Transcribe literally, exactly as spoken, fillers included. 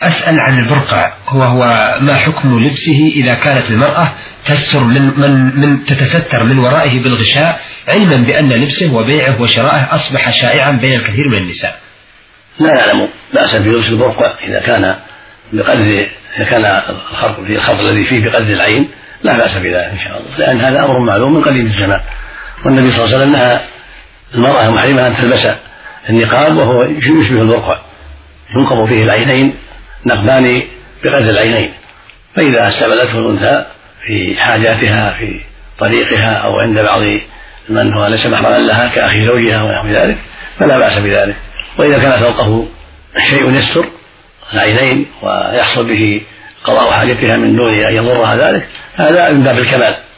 أسأل عن البرقع، وهو ما حكم لبسه إذا كانت المرأة تستر من, من, من تتستر من ورائه بالغشاء، علما بأن لبسه وبيعه وشرائه أصبح شائعا بين الكثير من النساء؟ لا نعلم بأس بلبس البرقع إذا كان بقدر، إذا كان الخرق في الخرق الذي فيه بقدر العين لا بأس بذلك إن شاء الله، لأن هذا أمر معلوم من قديم الزمان، والنبي صلى الله عليه وسلم نهى المرأة المحرمة أن تلبس النقاب وهو يشبه البرقع ينقض فيه العينين نقبان بقدر العينين، فإذا استعملته الأنثى في حاجاتها في طريقها أو عند بعض من هو ليس محرما لها كأخي زوجها ونحو ذلك فلا بأس بذلك. وإذا كان فوقه شيء يستر العينين ويحصل به قضاء حاجتها من دون أن يضرها ذلك هذا من باب الكمال.